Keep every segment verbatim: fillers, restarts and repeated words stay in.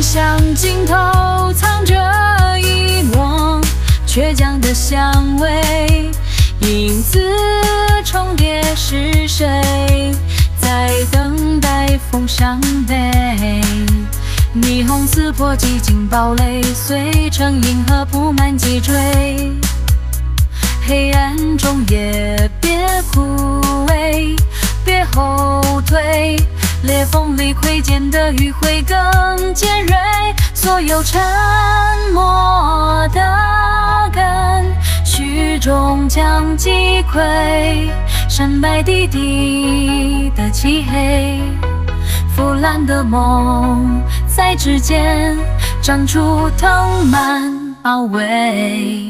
想尽头藏着一抹倔强的香味，影子重叠，是谁在等待风伤悲？霓虹撕破寂静堡垒，碎成银河铺满脊椎。黑暗中也别枯萎，别后退，裂缝里窥见的余晖更尖锐。所有沉默的根，虚终将击溃。山白地地的漆黑，腐烂的梦在指尖长出藤蔓包围。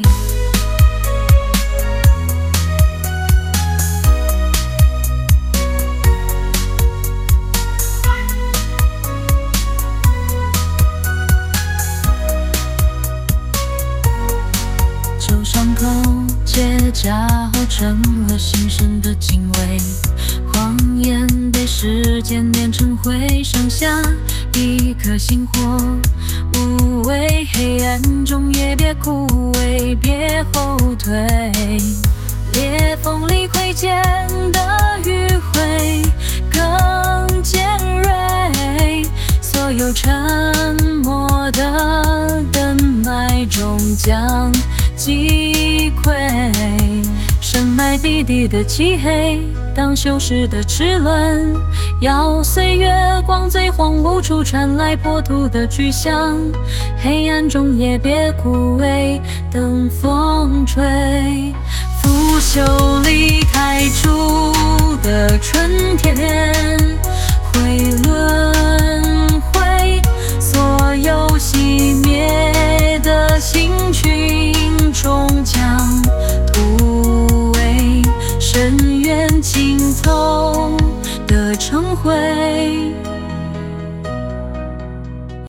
旧伤口结痂后成了新生的敬畏，谎言被时间碾成灰，剩下一颗星火无畏。黑暗中也别枯萎，别后退，裂缝里窥见的余晖更尖锐。所有沉默的根脉终将击溃，深埋地底的漆黑，当修饰的齿轮咬碎月光，最荒芜处传来破土的巨响。黑暗中也别枯萎，等风吹。腐朽里开出的春天会轮回，所有熄灭的星群终将突围，深渊尽头的晨晖。